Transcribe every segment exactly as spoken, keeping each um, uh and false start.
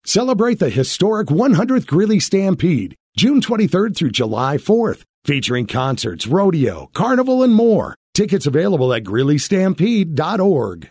Celebrate the historic one hundredth Greeley Stampede, June twenty-third through July fourth, featuring concerts, rodeo, carnival, and more. Tickets available at greeley stampede dot org.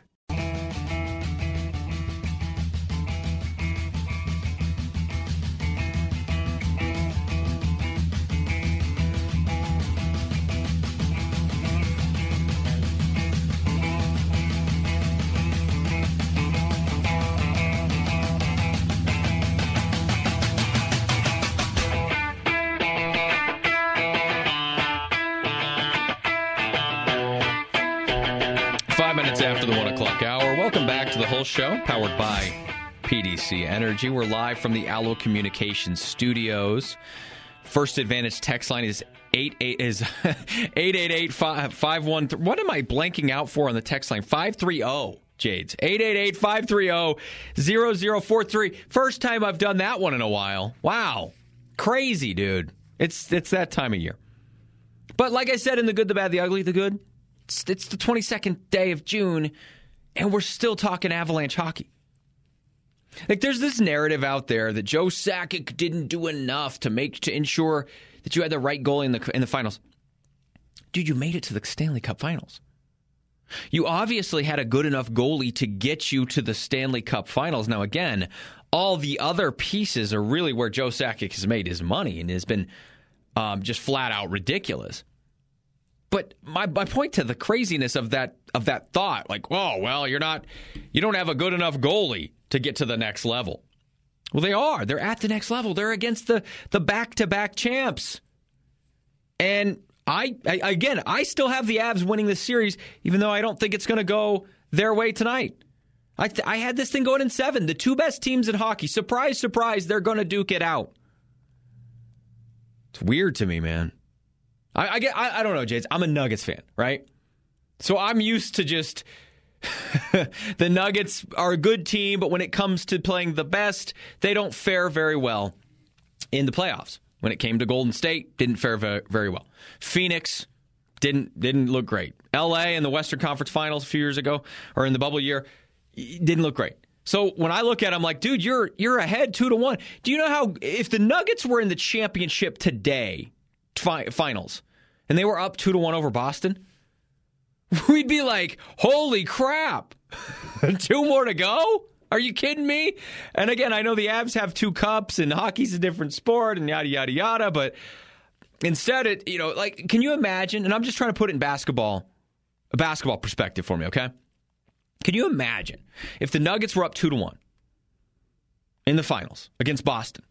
Show powered by P D C Energy. We're live from the Allo Communications studios. First Advantage text line is eight eight is eight eight eight five one three. What am I blanking out for on the text line? five three zero Jades. eight eight eight five three zero zero zero four three. First time I've done that one in a while. Wow. Crazy, dude. It's it's that time of year. But like I said in the good, the bad, the ugly, the good, it's, it's the twenty-second day of June. And we're still talking Avalanche hockey. Like, there's this narrative out there that Joe Sakic didn't do enough to make to ensure that you had the right goalie in the in the finals. Dude, you made it to the Stanley Cup Finals. You obviously had a good enough goalie to get you to the Stanley Cup Finals. Now, again, all the other pieces are really where Joe Sakic has made his money and has been um, just flat out ridiculous. But my my point to the craziness of that of that thought, like, oh, well, you're not, you don't have a good enough goalie to get to the next level. Well, they are. They're at the next level. They're against the the back-to-back champs. And I, I again, I still have the Avs winning this series, even though I don't think it's going to go their way tonight. I th- I had this thing going in seven. The two best teams in hockey, surprise, surprise, they're going to duke it out. It's weird to me, man. I, I get. I, I don't know, Jades. I'm a Nuggets fan, right? So I'm used to just the Nuggets are a good team, but when it comes to playing the best, they don't fare very well in the playoffs. When it came to Golden State, didn't fare very, very well. Phoenix didn't didn't look great. L A in the Western Conference Finals a few years ago, or in the bubble year, didn't look great. So when I look at it, I'm like, dude, you're you're ahead two to one. Do you know how if the Nuggets were in the championship today? Finals, and they were up two to one over Boston, we'd be like, holy crap, two more to go? Are you kidding me? And again, I know the Avs have two cups and hockey's a different sport and yada, yada, yada, but instead, it, you know, like, can you imagine, and I'm just trying to put it in basketball, a basketball perspective for me, okay? Can you imagine if the Nuggets were up two to one in the finals against Boston?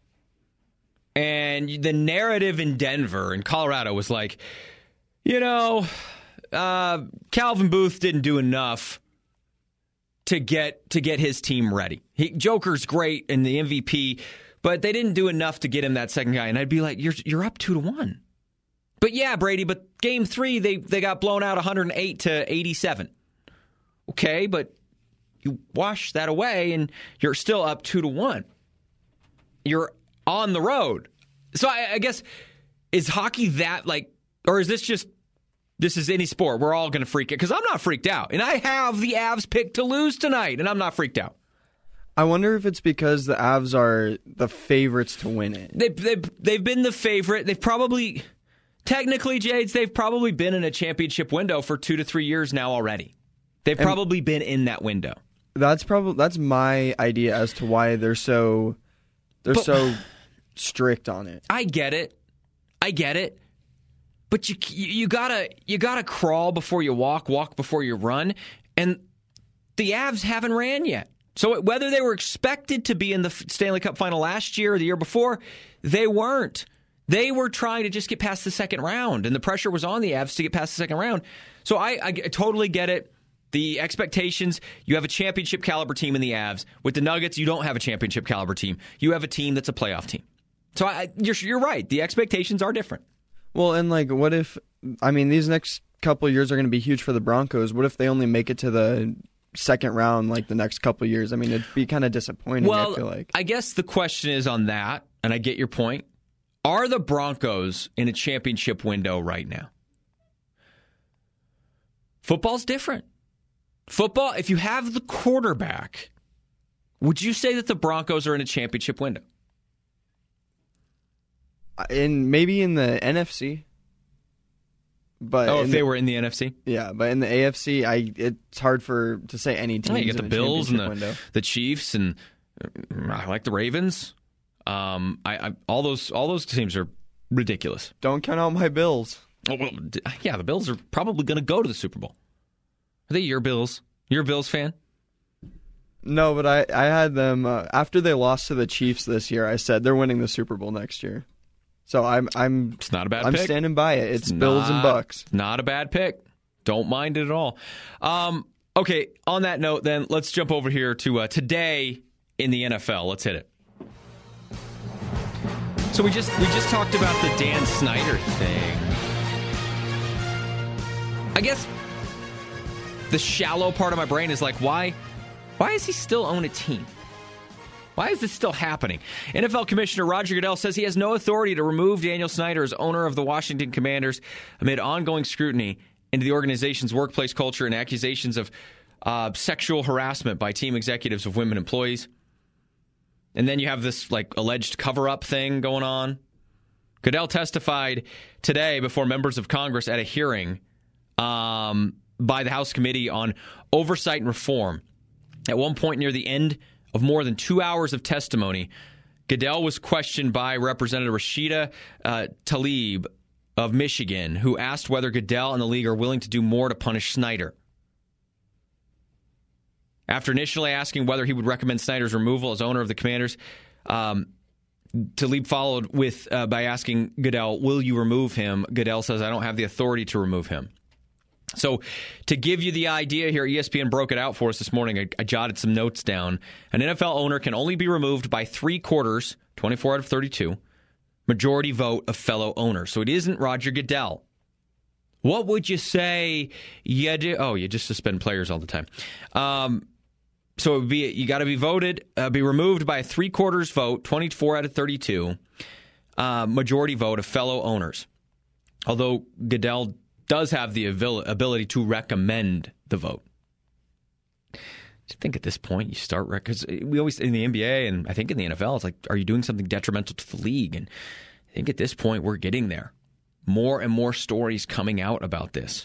And the narrative in Denver and Colorado was like, you know, uh, Calvin Booth didn't do enough to get to get his team ready. He, Joker's great and the M V P, but they didn't do enough to get him that second guy. And I'd be like, you're you're up two to one. But yeah, Brady. But game three, they they got blown out one hundred eight to eighty-seven. Okay, but you wash that away and you're still up two to one. You're on the road. So I, I guess, is hockey that like, or is this just, this is any sport, we're all going to freak out? Because I'm not freaked out. And I have the Avs picked to lose tonight, and I'm not freaked out. I wonder if it's because the Avs are the favorites to win it. They've, they've, they've been the favorite. They've probably, technically, Jades, they've probably been in a championship window for two to three years now already. They've and probably been in that window. That's probably, that's my idea as to why they're so, they're but, so... strict on it. I get it. I get it. But you you gotta you gotta crawl before you walk, walk before you run, and the Avs haven't ran yet. So whether they were expected to be in the Stanley Cup Final last year or the year before, they weren't. They were trying to just get past the second round, and the pressure was on the Avs to get past the second round. So I, I totally get it. The expectations, you have a championship caliber team in the Avs. With the Nuggets, you don't have a championship caliber team. You have a team that's a playoff team. So I, you're, you're right. The expectations are different. Well, and like, what if, I mean, these next couple of years are going to be huge for the Broncos. What if they only make it to the second round like the next couple of years? I mean, it'd be kind of disappointing, well, I feel like. I guess the question is on that, and I get your point. Are the Broncos in a championship window right now? Football's different. Football, if you have the quarterback Would you say that the Broncos are in a championship window? In maybe in the N F C. But oh, if they the, were in the N F C? Yeah, but in the A F C, I it's hard for to say any team. Oh, you get the Bills and the, window. the Chiefs, and I like the Ravens. Um, I, I all those all those teams are ridiculous. Don't count out my Bills. Oh, well, yeah, the Bills are probably going to go to the Super Bowl. Are they your Bills? You're a Bills fan? No, but I, I had them uh, after they lost to the Chiefs this year. I said they're winning the Super Bowl next year. So I'm I'm it's not a bad I'm pick. standing by it. It's, it's Bills not, and Bucks. Not a bad pick. Don't mind it at all. Um, okay, on that note, then let's jump over here to uh, today in the N F L. Let's hit it. So we just we just talked about the Dan Snyder thing. I guess the shallow part of my brain is like, why why does he still own a team? Why is this still happening? N F L Commissioner Roger Goodell says he has no authority to remove Daniel Snyder as owner of the Washington Commanders amid ongoing scrutiny into the organization's workplace culture and accusations of uh, sexual harassment by team executives of women employees. And then you have this like alleged cover-up thing going on. Goodell testified today before members of Congress at a hearing um, by the House Committee on Oversight and Reform. At one point near the end of more than two hours of testimony, Goodell was questioned by Representative Rashida uh, Tlaib of Michigan, who asked whether Goodell and the league are willing to do more to punish Snyder. After initially asking whether he would recommend Snyder's removal as owner of the Commanders, um, Tlaib followed with uh, by asking Goodell, will you remove him? Goodell says, I don't have the authority to remove him. So to give you the idea here, E S P N broke it out for us this morning. I, I jotted some notes down. An N F L owner can only be removed by three quarters, twenty-four out of thirty-two, majority vote of fellow owners. So it isn't Roger Goodell. What would you say you do? Oh, you just suspend players all the time. Um, so it would be you got to be voted, uh, be removed by a three quarters vote, twenty-four out of thirty-two, uh, majority vote of fellow owners. Although Goodell does have the ability to recommend the vote. I think at this point you start because we always in the N B A and I think in the N F L it's like, are you doing something detrimental to the league? And I think at this point we're getting there. More and more stories coming out about this.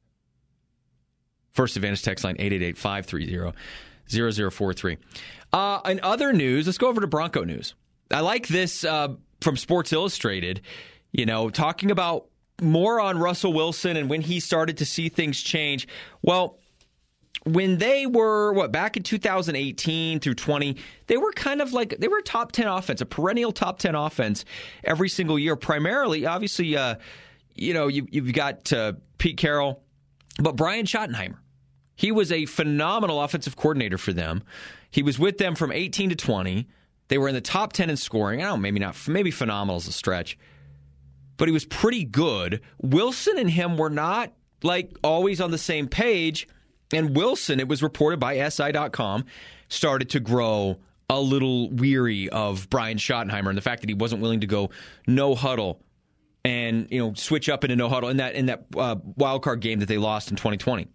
First Advantage text line eight eight eight, five three zero, zero zero four three. Uh, in other news, let's go over to Bronco news. I like this uh, from Sports Illustrated. You know, talking about more on Russell Wilson and when he started to see things change. Well, when they were, what, back in two thousand eighteen through twenty, they were kind of like, they were a top ten offense, a perennial top ten offense every single year. Primarily, obviously, uh, you know, you, you've got uh, Pete Carroll, but Brian Schottenheimer. He was a phenomenal offensive coordinator for them. He was with them from eighteen to twenty. They were in the top ten in scoring. I don't know, maybe not, maybe phenomenal is a stretch. But he was pretty good. Wilson and him were not, like, always on the same page. And Wilson, it was reported by S I dot com, started to grow a little weary of Brian Schottenheimer and the fact that he wasn't willing to go no huddle and, you know, switch up into no huddle in that in that uh, wild card game that they lost in twenty twenty.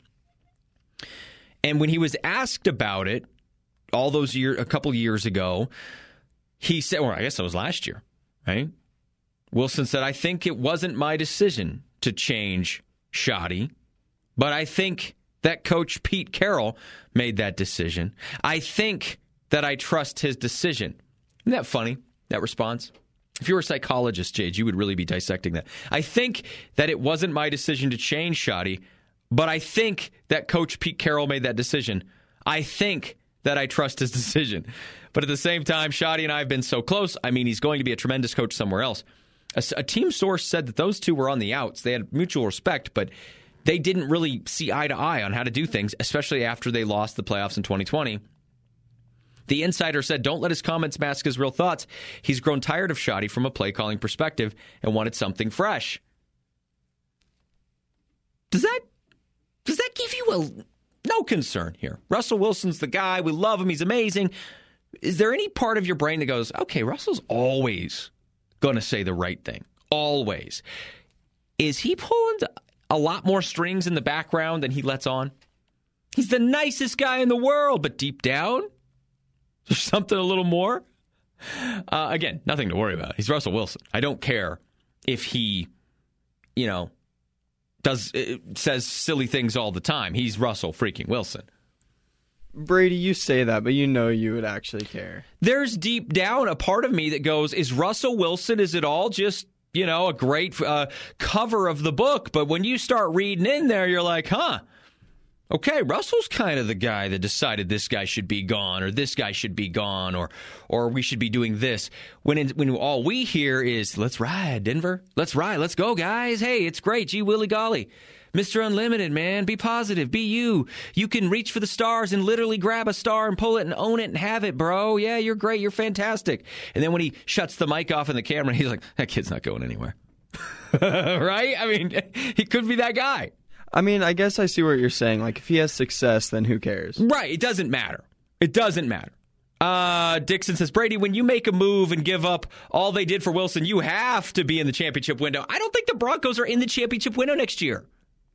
And when he was asked about it all those years, a couple years ago, he said, or I guess that was last year, right? Wilson said, I think it wasn't my decision to change Schotty, but I think that Coach Pete Carroll made that decision. I think that I trust his decision. Isn't that funny, that response? If you were a psychologist, Jade, you would really be dissecting that. I think that it wasn't my decision to change Schotty, but I think that Coach Pete Carroll made that decision. I think that I trust his decision. But at the same time, Schotty and I have been so close. I mean, he's going to be a tremendous coach somewhere else. A, a team source said that those two were on the outs. They had mutual respect, but they didn't really see eye to eye on how to do things, especially after they lost the playoffs in twenty twenty. The insider said, don't let his comments mask his real thoughts. He's grown tired of Schotty from a play-calling perspective and wanted something fresh. Does that does that give you a no concern here? Russell Wilson's the guy. We love him. He's amazing. Is there any part of your brain that goes, okay, Russell's always going to say the right thing? Always. Is he pulling a lot more strings in the background than he lets on? He's the nicest guy in the world, but deep down, Something a little more? Uh, again, nothing to worry about. He's Russell Wilson. I don't care if he, you know, does uh, says silly things all the time. He's Russell freaking Wilson. Brady, you say that, but you know you would actually care. There's deep down a part of me that goes, is Russell Wilson, is it all just, you know, a great uh, cover of the book? But when you start reading in there, you're like, huh, okay, Russell's kind of the guy that decided this guy should be gone, or this guy should be gone, or or we should be doing this. When in, when all we hear is, let's ride, Denver. Let's ride. Let's go, guys. Hey, it's great. Gee, willy golly. Mister Unlimited, man. Be positive. Be you. You can reach for the stars and literally grab a star and pull it and own it and have it, bro. Yeah, you're great. You're fantastic. And then when he shuts the mic off in the camera, he's like, that kid's not going anywhere. Right? I mean, he could be that guy. I mean, I guess I see what you're saying. Like, if he has success, then who cares? Right. It doesn't matter. It doesn't matter. Uh, Dixon says, Brady, when you make a move and give up all they did for Wilson, you have to be in the championship window. I don't think the Broncos are in the championship window next year.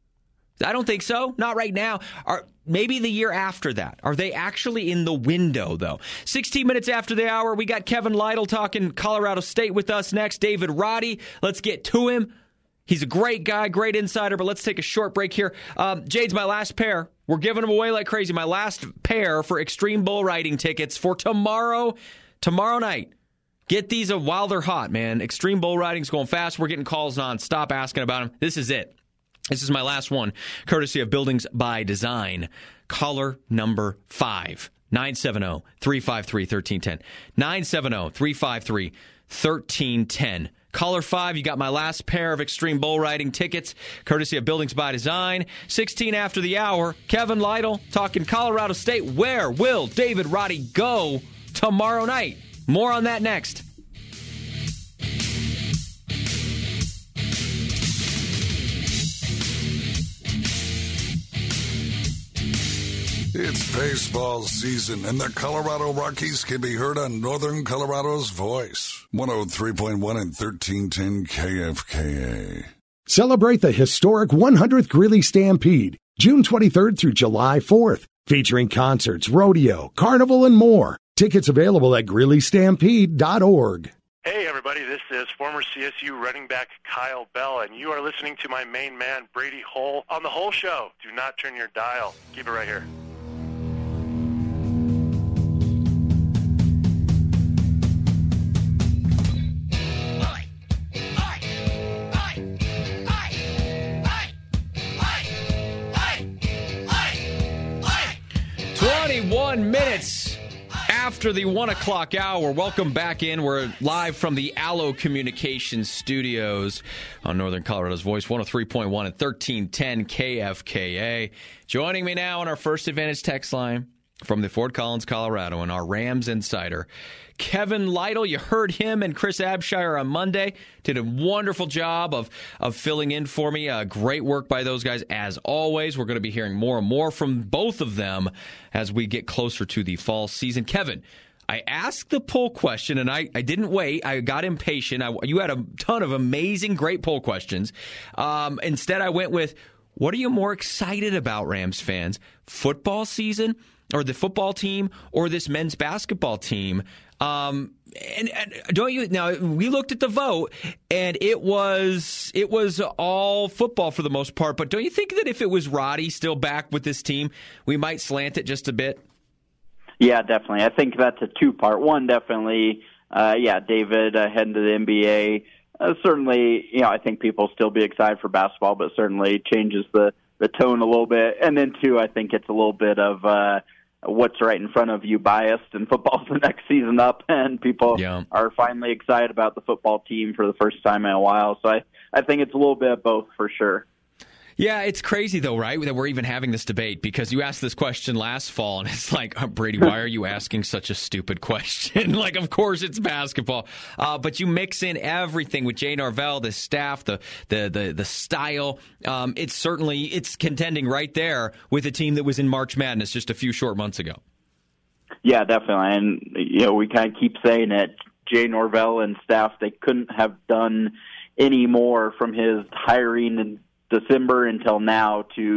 I don't think so. Not right now. Are maybe the year after that. Are they actually in the window, though? sixteen minutes after the hour, we got Kevin Lytle talking Colorado State with us next. David Roddy, let's get to him. He's a great guy, great insider, but let's take a short break here. Um, Jade's my last pair. We're giving them away like crazy. My last pair for Extreme Bull Riding tickets for tomorrow, tomorrow night. Get these while they're hot, man. Extreme Bull Riding's going fast. We're getting calls on. Stop asking about them. This is it. This is my last one, courtesy of Buildings by Design. Caller number five, nine seven zero, three five three, one three one zero. nine seven zero, three five three, one three one zero. Caller five, you got my last pair of Extreme Bull Riding tickets, courtesy of Buildings by Design. sixteen after the hour, Kevin Lytle talking Colorado State. Where will David Roddy go tomorrow night? More on that next. It's baseball season, and the Colorado Rockies can be heard on Northern Colorado's Voice. one oh three point one and thirteen ten K F K A. Celebrate the historic one hundredth Greeley Stampede, June twenty-third through July fourth, featuring concerts, rodeo, carnival, and more. Tickets available at greeley stampede dot org. Hey, everybody, this is former C S U running back Kyle Bell, and you are listening to my main man, Brady Hull, on The Hull Show. Do not turn your dial. Keep it right here. twenty-one minutes after the one o'clock hour. Welcome back in. We're live from the Allo Communications Studios on Northern Colorado's Voice, one oh three point one and thirteen ten K F K A. Joining me now on our First Advantage text line from the Fort Collins, Colorado, and our Rams insider, Kevin Lytle. You heard him and Chris Abshire on Monday. Did a wonderful job of, of filling in for me. Uh, great work by those guys, as always. We're going to be hearing more and more from both of them as we get closer to the fall season. Kevin, I asked the poll question, and I, I didn't wait. I got impatient. I, you had a ton of amazing, great poll questions. Um, instead, I went with, what are you more excited about, Rams fans? Football season, or the football team, or this men's basketball team? Um, and, and don't you now? We looked at the vote, and it was it was all football for the most part. But don't you think that if it was Roddy still back with this team, we might slant it just a bit? Yeah, definitely. I think that's a two-part. One, definitely, uh, yeah, David uh, heading to the N B A. Uh, certainly, you know, I think people still be excited for basketball, but certainly changes the, the tone a little bit. And then, two, I think it's a little bit of uh, what's right in front of you biased, and football's the next season up, and people yeah. are finally excited about the football team for the first time in a while. So I, I think it's a little bit of both for sure. Yeah, it's crazy, though, right, that we're even having this debate, because you asked this question last fall, and it's like, oh, Brady, why are you asking such a stupid question? Like, of course it's basketball. Uh, but you mix in everything with Jay Norvell, the staff, the the the, the style. Um, it's certainly, it's contending right there with a team that was in March Madness just a few short months ago. Yeah, definitely. And, you know, we kind of keep saying it. Jay Norvell and staff, they couldn't have done any more from his hiring and December until now to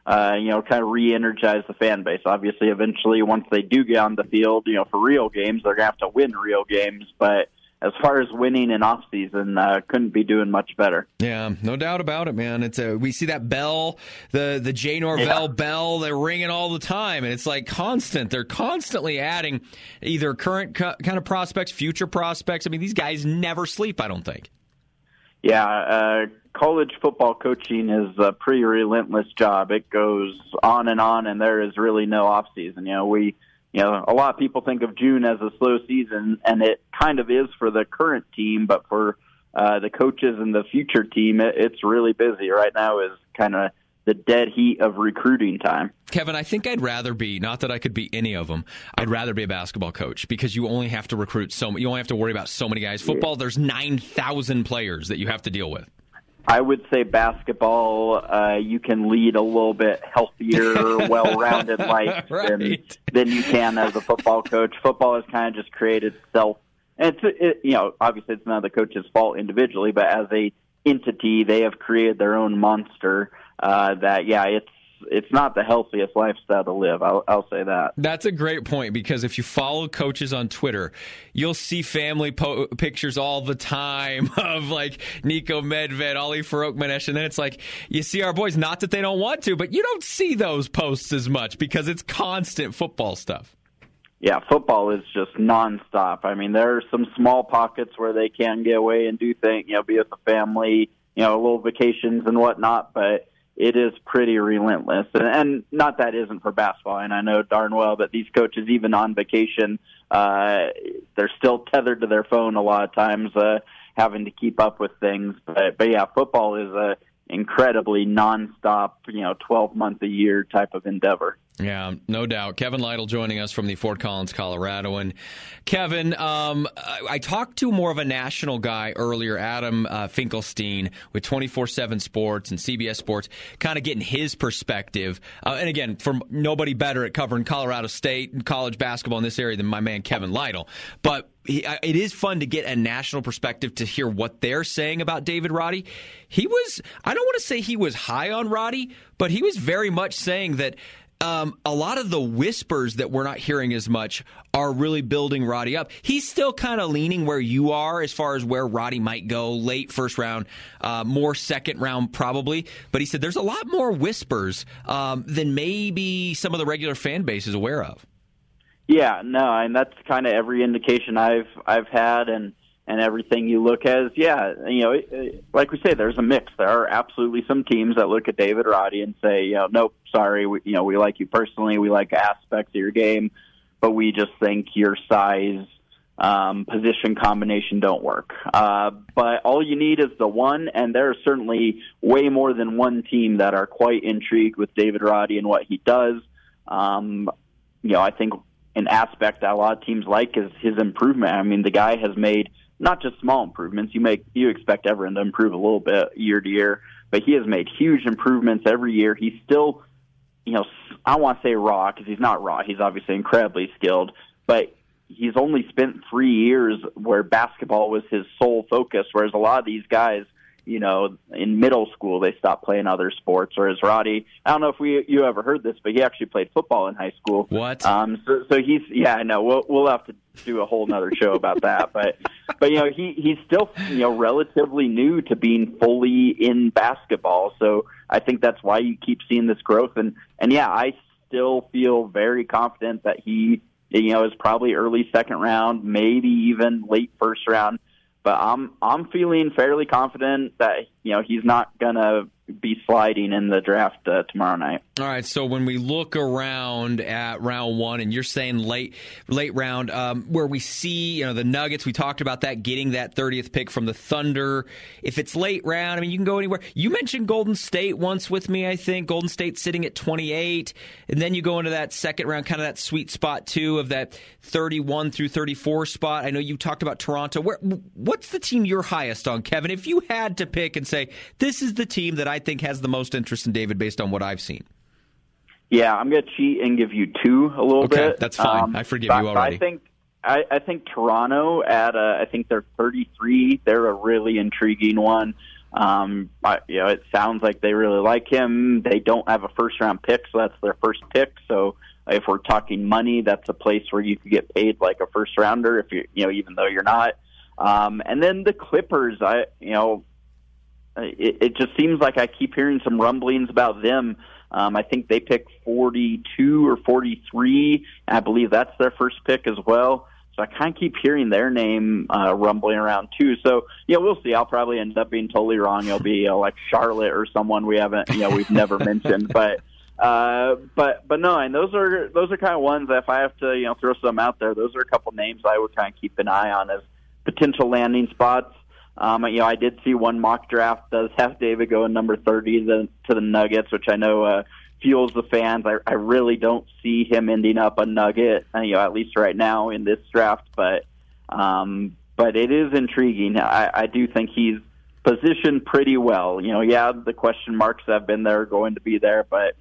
uh, you know, kind of re-energize the fan base. Obviously, eventually, once they do get on the field, you know, for real games, they're going to have to win real games. But as far as winning in off season, uh, couldn't be doing much better. Yeah, no doubt about it, man. It's a, we see that bell, the the Jay Norvell yeah. bell, they're ringing all the time, and it's like constant. They're constantly adding either current co- kind of prospects, future prospects. I mean, these guys never sleep, I don't think. Yeah, uh, college football coaching is a pretty relentless job. It goes on and on, and there is really no off season. You know, we. You know, a lot of people think of June as a slow season, and it kind of is for the current team, but for uh, the coaches and the future team, it, it's really busy. Right now is kind of the dead heat of recruiting time. Kevin, I think I'd rather be, not that I could be any of them, I'd rather be a basketball coach because you only have to recruit so you only have to worry about so many guys. Football, there's nine thousand players that you have to deal with. I would say basketball, uh, you can lead a little bit healthier, well-rounded life right. than, than you can as a football coach. Football has kind of just created itself. And it's, it, you know, obviously it's not the coach's fault individually, but as a entity, they have created their own monster uh, that, yeah, it's, it's not the healthiest lifestyle to live. I'll, I'll say that. That's a great point because if you follow coaches on Twitter, you'll see family po- pictures all the time of like Nico Medved, Ali Farouk-Manesh, and then it's like you see our boys. Not that they don't want to, but you don't see those posts as much because it's constant football stuff. Yeah, football is just nonstop. I mean, there are some small pockets where they can get away and do things, you know, be with the family, you know, little vacations and whatnot, but it is pretty relentless. And, and not that isn't for basketball, and I know darn well that these coaches, even on vacation, uh, they're still tethered to their phone a lot of times, uh, having to keep up with things. But, but yeah, football is a incredibly nonstop, you know, twelve month a year type of endeavor. Yeah, no doubt. Kevin Lytle joining us from the Fort Collins, Colorado. And Kevin, um, I talked to more of a national guy earlier, Adam uh, Finkelstein with twenty-four seven Sports and C B S Sports, kind of getting his perspective. Uh, and again, from nobody better at covering Colorado State and college basketball in this area than my man Kevin Lytle. But he, it is fun to get a national perspective to hear what they're saying about David Roddy. He was, I don't want to say he was high on Roddy, but he was very much saying that Um, a lot of the whispers that we're not hearing as much are really building Roddy up. He's still kind of leaning where you are as far as where Roddy might go, late first round, uh, more second round probably. But he said there's a lot more whispers um, than maybe some of the regular fan base is aware of. Yeah, no, and that's kind of every indication I've I've had, and and everything you look at is, yeah, you know, like we say, there's a mix. There are absolutely some teams that look at David Roddy and say, you know, nope, sorry, we, you know, we like you personally, we like aspects of your game, but we just think your size, um, position combination don't work. Uh, but all you need is the one, and there are certainly way more than one team that are quite intrigued with David Roddy and what he does. Um, you know, I think an aspect that a lot of teams like is his improvement. I mean, the guy has made not just small improvements. You make you expect everyone to improve a little bit year to year, but he has made huge improvements every year. He's still, you know, I don't want to say raw because he's not raw. He's obviously incredibly skilled, but he's only spent three years where basketball was his sole focus, whereas a lot of these guys, you know, in middle school, they stopped playing other sports. Whereas Roddy, I don't know if we you ever heard this, but he actually played football in high school. What? Um, so, so he's, yeah, I know. We'll we'll have to do a whole nother show about that. But, but you know, he he's still, you know, relatively new to being fully in basketball. So I think that's why you keep seeing this growth. And and yeah, I still feel very confident that he, you know, is probably early second round, maybe even late first round. But I'm I'm feeling fairly confident that, you know, he's not gonna be sliding in the draft uh, tomorrow night. All right, so when we look around at round one, and you're saying late late round, um, where we see, you know, the Nuggets, we talked about that, getting that thirtieth pick from the Thunder. If it's late round, I mean, you can go anywhere. You mentioned Golden State once with me, I think. Golden State sitting at twenty-eight, and then you go into that second round, kind of that sweet spot, too, of that thirty-one through thirty-four spot. I know you talked about Toronto. Where, what's the team you're highest on, Kevin? If you had to pick and say, this is the team that I think has the most interest in David based on what I've seen. Yeah, I'm going to cheat and give you two a little okay, bit. Okay, that's fine. Um, I forgive you already. I think I, I think Toronto at uh, I think they're thirty-three. They're a really intriguing one. Um, I, you know, it sounds like they really like him. They don't have a first round pick, so that's their first pick. So if we're talking money, that's a place where you could get paid like a first rounder, if you you know, even though you're not. Um, and then the Clippers, I you know, it, it just seems like I keep hearing some rumblings about them. Um, I think they pick forty-two or forty-three. And I believe that's their first pick as well. So I kind of keep hearing their name uh, rumbling around too. So yeah, we'll see. I'll probably end up being totally wrong. It'll be you know, like Charlotte or someone we haven't, you know, we've never mentioned. But uh, but but no, and those are those are kind of ones that if I have to you know throw some out there, those are a couple names I would kind of keep an eye on as potential landing spots. Um, you know, I did see one mock draft does have David going number thirty to the, to the Nuggets, which I know uh, fuels the fans. I, I really don't see him ending up a Nugget, uh, you know, at least right now in this draft. But um, but it is intriguing. I, I do think he's positioned pretty well. You know, yeah, the question marks that have been there are going to be there, but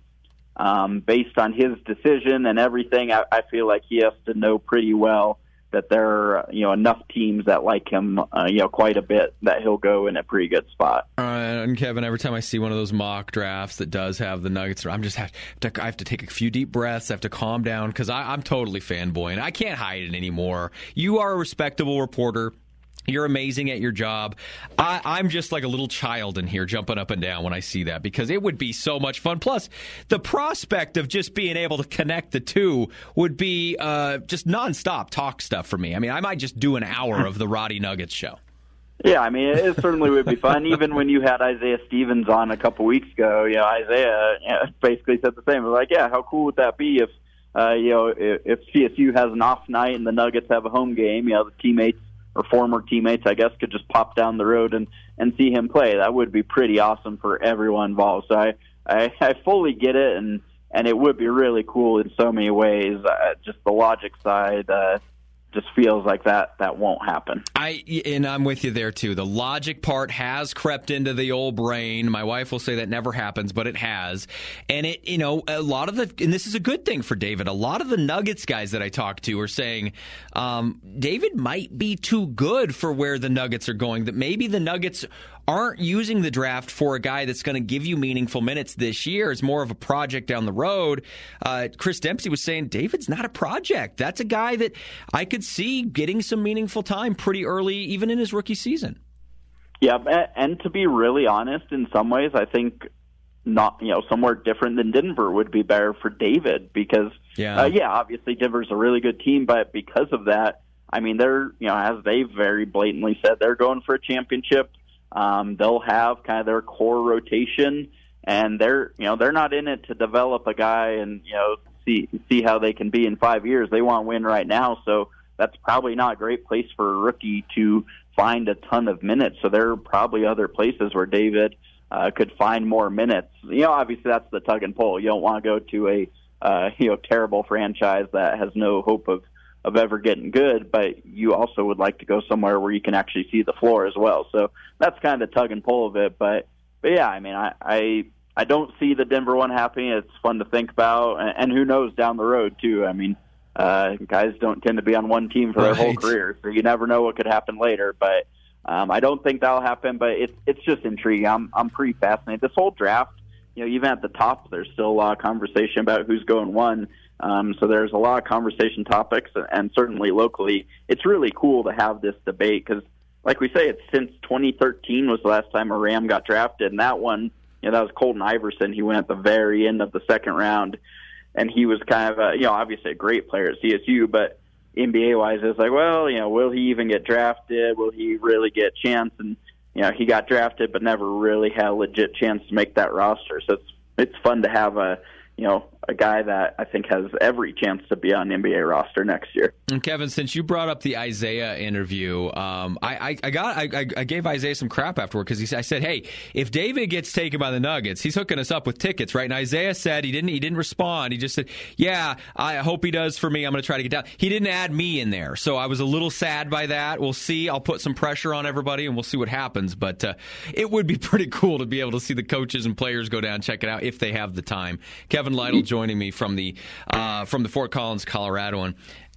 um, based on his decision and everything, I, I feel like he has to know pretty well that there are, you know, enough teams that like him, uh, you know, quite a bit that he'll go in a pretty good spot. Uh, and Kevin, every time I see one of those mock drafts that does have the Nuggets, I'm just have to, I have to take a few deep breaths. I have to calm down because I'm totally fanboying. I can't hide it anymore. You are a respectable reporter. You're amazing at your job. I, I'm just like a little child in here jumping up and down when I see that because it would be so much fun. Plus, the prospect of just being able to connect the two would be uh, just nonstop talk stuff for me. I mean, I might just do an hour of the Roddy Nuggets show. Yeah, I mean, it certainly would be fun. Even when you had Isaiah Stevens on a couple weeks ago, you know, Isaiah you know, basically said the same. It was like, yeah, how cool would that be if, uh, you know, if, if C S U has an off night and the Nuggets have a home game, you know, the teammates or former teammates, I guess, could just pop down the road and, and see him play. That would be pretty awesome for everyone involved. So I, I, I fully get it, and, and it would be really cool in so many ways. Uh, just the logic side uh, just feels like that that won't happen. I and I'm with you there too. The logic part has crept into the old brain. My wife will say that never happens, but it has. And it, you know, a lot of the, and this is a good thing for David. A lot of the Nuggets guys that I talk to are saying um, David might be too good for where the Nuggets are going. That maybe the Nuggets aren't using the draft for a guy that's going to give you meaningful minutes this year. It's more of a project down the road. Uh, Chris Dempsey was saying David's not a project. That's a guy that I could see getting some meaningful time pretty early, even in his rookie season. Yeah, and to be really honest, in some ways, I think not, you know, somewhere different than Denver would be better for David because, yeah, uh, yeah obviously Denver's a really good team, but because of that, I mean, they're, you know, as they've very blatantly said, they're going for a championship. Um, they'll have kind of their core rotation, and they're, you know, they're not in it to develop a guy and, you know, see see how they can be in five years. They want to win right now, so that's probably not a great place for a rookie to find a ton of minutes. So there are probably other places where David uh, could find more minutes. You know, obviously that's the tug and pull. You don't want to go to a uh, you know terrible franchise that has no hope of of ever getting good, but you also would like to go somewhere where you can actually see the floor as well. So that's kind of the tug and pull of it. But, but yeah, I mean, I, I, I don't see the Denver one happening. It's fun to think about, and, and who knows down the road too. I mean, uh, guys don't tend to be on one team for their right. whole career, so you never know what could happen later. But um, I don't think that'll happen. But it's it's just intriguing. I'm I'm pretty fascinated. This whole draft, you know, even at the top, there's still a lot of conversation about who's going one. Um, so there's a lot of conversation topics, and certainly locally, it's really cool to have this debate because, like we say, it's since twenty thirteen was the last time a Ram got drafted, and that one, you know, that was Colton Iverson. He went at the very end of the second round, and he was kind of, a, you know, obviously a great player at C S U, but N B A-wise, it's like, well, you know, will he even get drafted? Will he really get a chance? And, you know, he got drafted but never really had a legit chance to make that roster. So it's it's fun to have a, you know, a guy that I think has every chance to be on the N B A roster next year. And Kevin, since you brought up the Isaiah interview, um, I, I, I got I, I gave Isaiah some crap afterward because he I said, hey, if David gets taken by the Nuggets, he's hooking us up with tickets, right? And Isaiah said he didn't he didn't respond. He just said, yeah, I hope he does for me. I'm going to try to get down. He didn't add me in there, so I was a little sad by that. We'll see. I'll put some pressure on everybody, and we'll see what happens. But uh, it would be pretty cool to be able to see the coaches and players go down and check it out if they have the time. Kevin Lytle joining me from the uh, from the Fort Collins, Colorado. And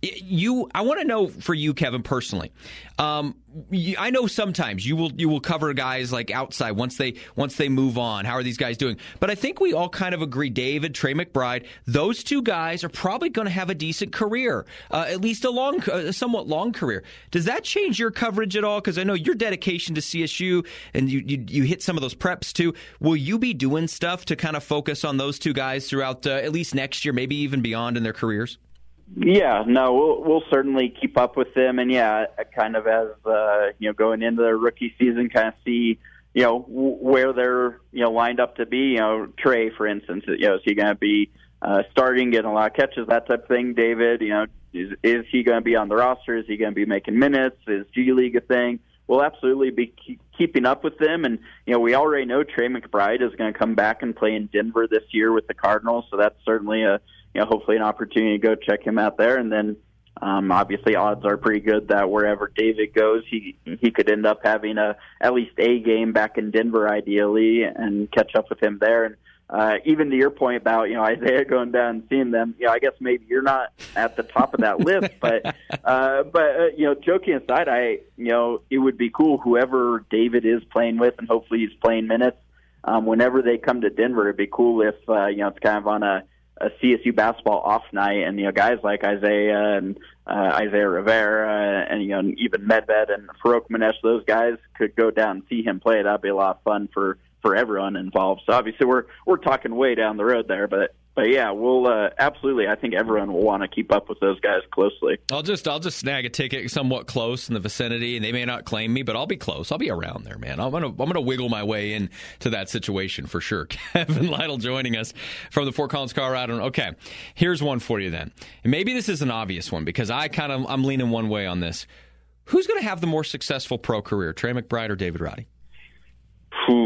You, I want to know for you, Kevin, personally. Um, you, I know sometimes you will you will cover guys like outside once they once they move on. How are these guys doing? But I think we all kind of agree, David, Trey McBride, those two guys are probably going to have a decent career, uh, at least a long, a somewhat long career. Does that change your coverage at all? Because I know your dedication to C S U and you, you you hit some of those preps too. Will you be doing stuff to kind of focus on those two guys throughout uh, at least next year, maybe even beyond in their careers? Yeah, no, we'll we'll certainly keep up with them, and yeah, kind of as uh, you know, going into their rookie season, kind of see you know w- where they're you know lined up to be. You know, Trey, for instance, you know, is he going to be uh, starting, getting a lot of catches, that type of thing? David, you know, is is he going to be on the roster? Is he going to be making minutes? Is G League a thing? We'll absolutely be keep, keeping up with them, and you know, we already know Trey McBride is going to come back and play in Denver this year with the Cardinals, so that's certainly a you know, hopefully an opportunity to go check him out there. And then, um, obviously odds are pretty good that wherever David goes, he, he could end up having a, at least a game back in Denver, ideally, and catch up with him there. And, uh, even to your point about, you know, Isaiah going down and seeing them, you know, I guess maybe you're not at the top of that list, but, uh, but, uh, you know, joking aside, I, you know, it would be cool whoever David is playing with, and hopefully he's playing minutes, um, whenever they come to Denver. It'd be cool if, uh, you know, it's kind of on a, a C S U basketball off night, and you know guys like Isaiah and uh, Isaiah Rivera and you know even Medved and Farouk Manesh, those guys could go down and see him play. That'd be a lot of fun for, for everyone involved. So obviously we're we're talking way down the road there, but but yeah, we'll uh, absolutely. I think everyone will want to keep up with those guys closely. I'll just I'll just snag a ticket somewhat close in the vicinity, and they may not claim me, but I'll be close. I'll be around there, man. I'm gonna I'm gonna wiggle my way in to that situation for sure. Kevin Lytle joining us from the Fort Collins, Colorado. Okay, here's one for you then. And maybe this is an obvious one because I kind of I'm leaning one way on this. Who's going to have the more successful pro career, Trey McBride or David Roddy? Oof.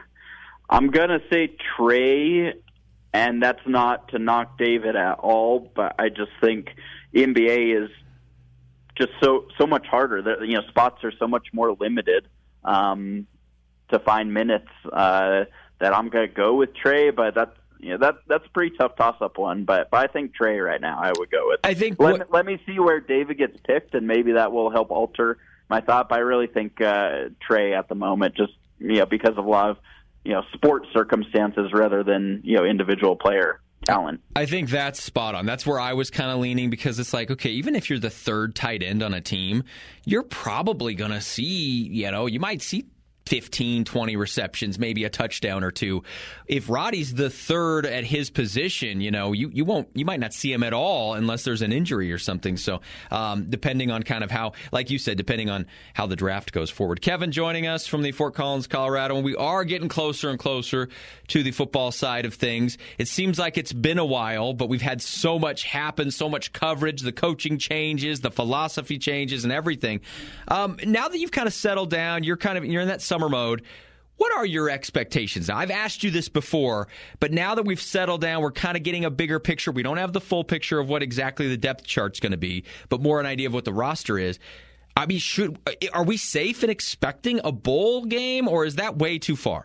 I'm gonna say Trey. And that's not to knock David at all, but I just think the N B A is just so so much harder. The, you know, spots are so much more limited um, to find minutes. Uh, that I'm going to go with Trey, but that's you know that that's a pretty tough toss up one. But but I think Trey right now I would go with. I think let, what, me, let me see where David gets picked, and maybe that will help alter my thought. But I really think uh, Trey at the moment, just you know because of a lot of you know, sports circumstances rather than, you know, individual player talent. I think that's spot on. That's where I was kind of leaning because it's like, okay, even if you're the third tight end on a team, you're probably going to see, you know, you might see fifteen, twenty receptions, maybe a touchdown or two. If Roddy's the third at his position, you know, you, you won't, you might not see him at all unless there's an injury or something. So, um, depending on kind of how, like you said, depending on how the draft goes forward. Kevin joining us from the Fort Collins, Colorado, and we are getting closer and closer to the football side of things. It seems like it's been a while, but we've had so much happen, so much coverage, the coaching changes, the philosophy changes, and everything. Um, now that you've kind of settled down, you're kind of, you're in that summer mode. What are your expectations? Now, I've asked you this before, but now that we've settled down, we're kind of getting a bigger picture. We don't have the full picture of what exactly the depth chart's going to be, but more an idea of what the roster is. I mean, should are we safe in expecting a bowl game, or is that way too far?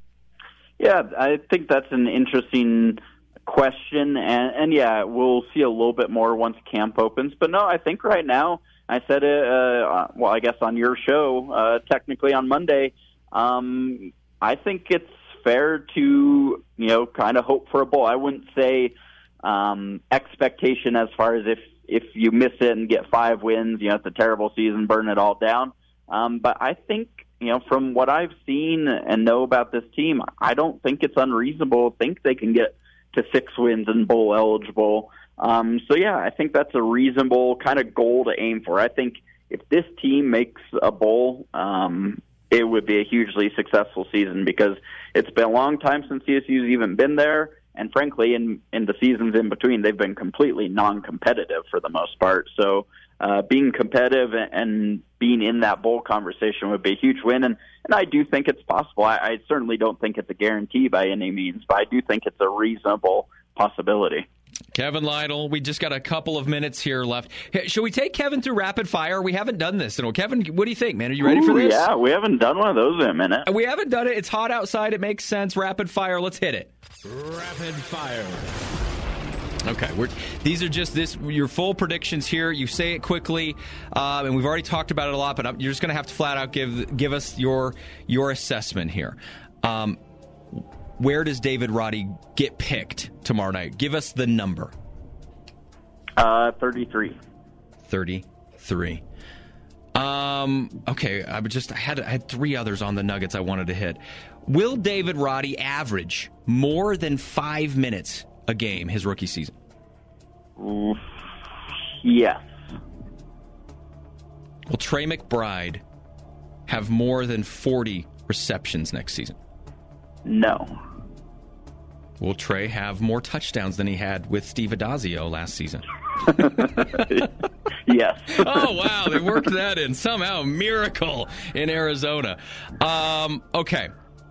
Yeah, I think that's an interesting question, and, and yeah, we'll see a little bit more once camp opens. But no, I think right now, I said it, uh, well, I guess on your show, uh, technically on Monday, um, I think it's fair to, you know, kind of hope for a bowl. I wouldn't say um, expectation as far as if, if you miss it and get five wins, you know, it's a terrible season, burn it all down. Um, but I think, you know, from what I've seen and know about this team, I don't think it's unreasonable to think they can get to six wins and bowl eligible. Um, so, yeah, I think that's a reasonable kind of goal to aim for. I think if this team makes a bowl, um, it would be a hugely successful season because it's been a long time since C S U's even been there. And, frankly, in, in the seasons in between, they've been completely non-competitive for the most part. So uh, being competitive and being in that bowl conversation would be a huge win. And, and I do think it's possible. I, I certainly don't think it's a guarantee by any means, but I do think it's a reasonable possibility. Kevin Lytle, we just got a couple of minutes here left. Hey, should we take Kevin through rapid fire? We haven't done this. And Kevin, what do you think, man? Are you ready Ooh, for this? Yeah, we haven't done one of those in a minute. We haven't done it. It's hot outside. It makes sense. Rapid fire. Let's hit it. Rapid fire. Okay, we're, these are just this your full predictions here. You say it quickly, uh, and we've already talked about it a lot, but you're just going to have to flat out give give us your your assessment here. Um, where does David Roddy get picked tomorrow night? Give us the number. Uh, thirty-three. thirty-three. Um, okay, I would just I had I had three others on the Nuggets I wanted to hit. Will David Roddy average more than five minutes a game his rookie season? Yes. Will Trey McBride have more than forty receptions next season? No. Will Trey have more touchdowns than he had with Steve Adazio last season? Yes. Oh, wow. They worked that in. Somehow, miracle in Arizona. Um, okay.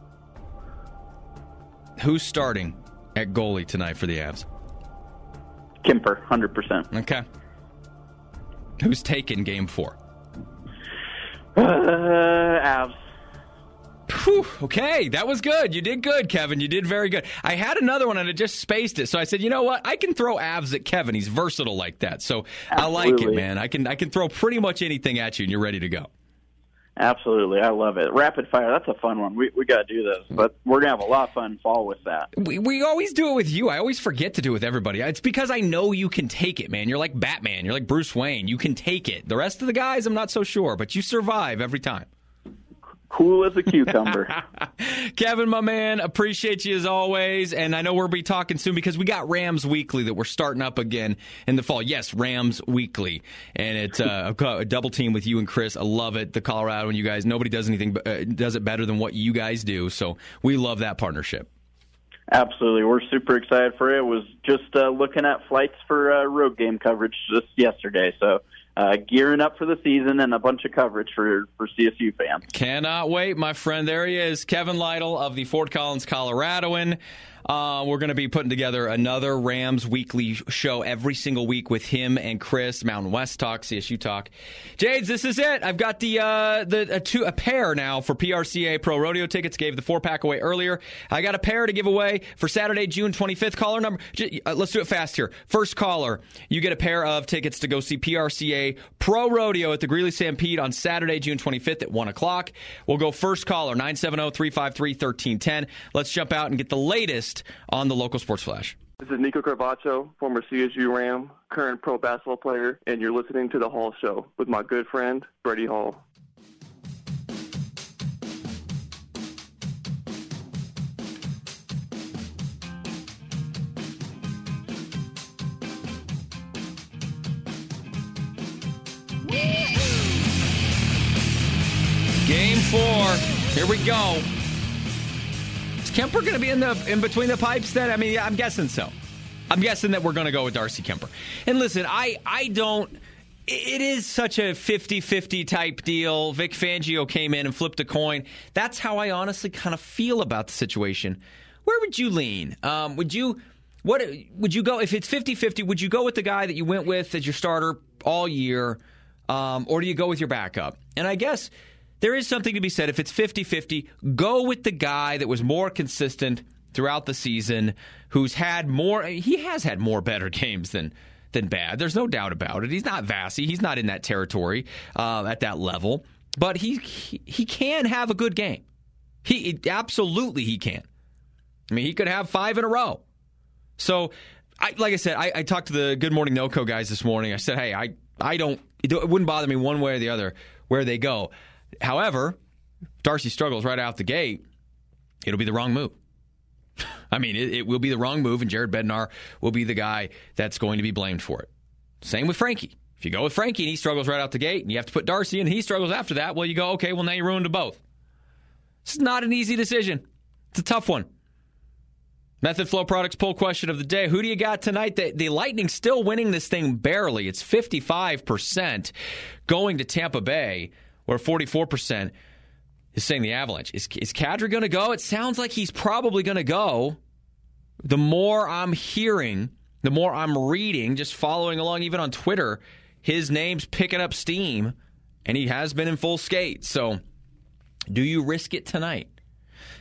Who's starting at goalie tonight for the Avs? Kemper, one hundred percent. Okay. Who's taking game four? Uh, Avs. Whew, okay, that was good. You did good, Kevin. You did very good. I had another one and I just spaced it. So I said, you know what? I can throw Avs at Kevin. He's versatile like that. So Absolutely. I like it, man. I can I can throw pretty much anything at you and you're ready to go. Absolutely. I love it. Rapid fire, that's a fun one. We we got to do this. But we're going to have a lot of fun fall with that. We, we always do it with you. I always forget to do it with everybody. It's because I know you can take it, man. You're like Batman. You're like Bruce Wayne. You can take it. The rest of the guys, I'm not so sure. But you survive every time. Cool as a cucumber. Kevin, my man, appreciate you as always. And I know we'll be talking soon because we got Rams Weekly that we're starting up again in the fall. Yes, Rams Weekly. And it's uh, a double team with you and Chris. I love it. The Colorado and you guys, nobody does anything, uh, does it better than what you guys do. So we love that partnership. Absolutely. We're super excited for it. Was just uh, looking at flights for uh, road game coverage just yesterday. So Uh, gearing up for the season and a bunch of coverage for, for C S U fans. Cannot wait, my friend. There he is, Kevin Lytle of the Fort Collins Coloradoan. Uh, we're going to be putting together another Rams Weekly show every single week with him and Chris, Mountain West Talk, C S U Talk. Jades, this is it. I've got the uh, the a, two, a pair now for P R C A Pro Rodeo tickets. Gave the four-pack away earlier. I got a pair to give away for Saturday, June twenty-fifth. Caller number, uh, let's do it fast here. First caller, you get a pair of tickets to go see P R C A Pro Rodeo at the Greeley Stampede on Saturday, June twenty-fifth at one o'clock. We'll go first caller, nine seven zero, three five three, one three one zero. Let's jump out and get the latest on the local sports flash. This is Nico Carvacho, former C S U Ram, current pro basketball player, and you're listening to The Hall Show with my good friend, Brady Hall. Game four. Here we go. Is Kemper going to be in the in between the pipes then? I mean, I'm guessing so. I'm guessing that we're going to go with Darcy Kemper. And listen, I, I don't... It is such a fifty-fifty type deal. Vic Fangio came in and flipped a coin. That's how I honestly kind of feel about the situation. Where would you lean? Um, would you... What would you go... If it's fifty-fifty, would you go with the guy that you went with as your starter all year? Um, or do you go with your backup? And I guess... There is something to be said. If it's fifty-fifty, go with the guy that was more consistent throughout the season, who's had more, he has had more better games than than bad. There's no doubt about it. He's not Vassy. He's not in that territory uh, at that level. But he, he he can have a good game. He absolutely he can. I mean, he could have five in a row. So, I, like I said, I, I talked to the Good Morning NoCo guys this morning. I said, hey, I, I don't, it wouldn't bother me one way or the other where they go. However, Darcy struggles right out the gate, it'll be the wrong move. I mean, it, it will be the wrong move, and Jared Bednar will be the guy that's going to be blamed for it. Same with Frankie. If you go with Frankie and he struggles right out the gate, and you have to put Darcy in and he struggles after that, well, you go, okay, well, now you ruined them both. It's not an easy decision. It's a tough one. Method Flow Products poll question of the day. Who do you got tonight? The, the Lightning still winning this thing barely. It's fifty-five percent going to Tampa Bay, where forty-four percent is saying the Avalanche. Is, is Kadri going to go? It sounds like he's probably going to go. The more I'm hearing, the more I'm reading, just following along even on Twitter, his name's picking up steam, and he has been in full skate. So do you risk it tonight?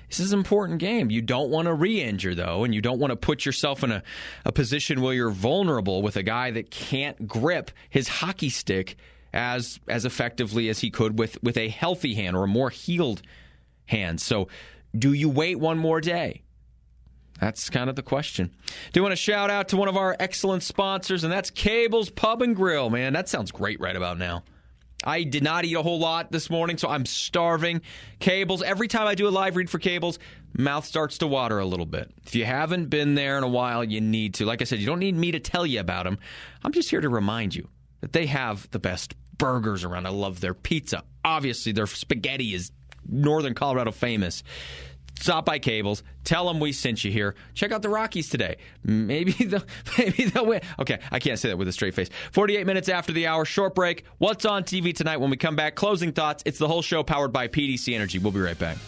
This is an important game. You don't want to re-injure, though, and you don't want to put yourself in a, a position where you're vulnerable with a guy that can't grip his hockey stick as as effectively as he could with, with a healthy hand or a more healed hand. So do you wait one more day? That's kind of the question. Do want to shout out to one of our excellent sponsors, and that's Cable's Pub and Grill. Man, that sounds great right about now. I did not eat a whole lot this morning, so I'm starving. Cable's, every time I do a live read for Cable's, mouth starts to water a little bit. If you haven't been there in a while, you need to. Like I said, you don't need me to tell you about them. I'm just here to remind you that they have the best burgers around. I love their pizza. Obviously, their spaghetti is Northern Colorado famous. Stop by Cable's. Tell them we sent you here. Check out the Rockies today. Maybe they'll, maybe they'll win. Okay, I can't say that with a straight face. forty-eight minutes after the hour, short break. What's on T V tonight? When we come back, closing thoughts. It's the whole show powered by P D C Energy. We'll be right back.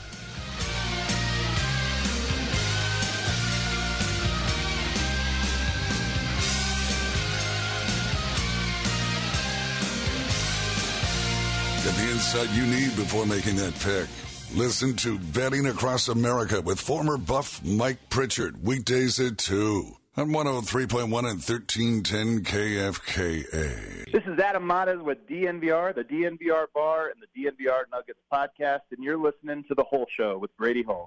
Get the insight you need before making that pick. Listen to Betting Across America with former Buff Mike Pritchard, weekdays at two on one oh three point one and thirteen ten K F K A. This is Adam Matas with D N V R, the D N V R Bar, and the D N V R Nuggets podcast, and you're listening to The Whole Show with Brady Hall.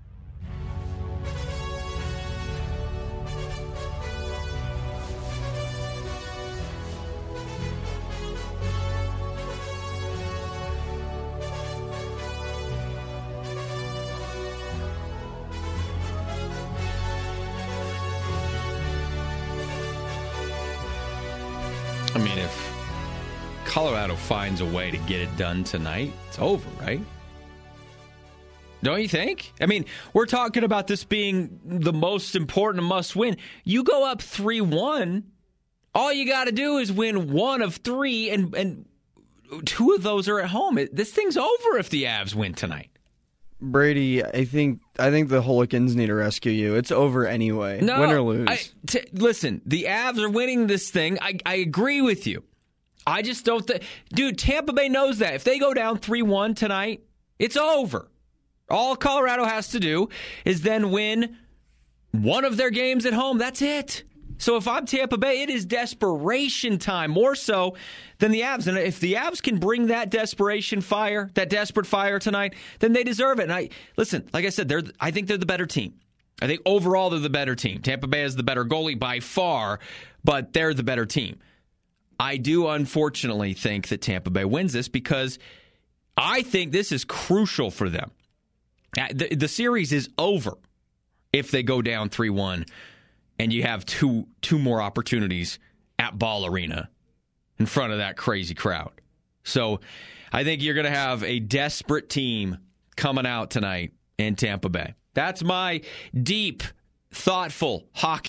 I mean, if Colorado finds a way to get it done tonight, it's over, right? Don't you think? I mean, we're talking about this being the most important must-win. You go up three one, all you got to do is win one of three, and, and two of those are at home. It, this thing's over if the Avs win tonight. Brady, I think I think the Hooligans need to rescue you. It's over anyway, no, win or lose. I, t- listen, the Avs are winning this thing. I, I agree with you. I just don't think... Dude, Tampa Bay knows that. If they go down three one tonight, it's over. All Colorado has to do is then win one of their games at home. That's it. So if I'm Tampa Bay, it is desperation time, more so than the Avs. And if the Avs can bring that desperation fire, that desperate fire tonight, then they deserve it. And I listen, like I said, they're I think they're the better team. I think overall they're the better team. Tampa Bay is the better goalie by far, but they're the better team. I do unfortunately think that Tampa Bay wins this because I think this is crucial for them. The, the series is over if they go down three one. And you have two two more opportunities at Ball Arena in front of that crazy crowd. So I think you're going to have a desperate team coming out tonight in Tampa Bay. That's my deep, thoughtful hockey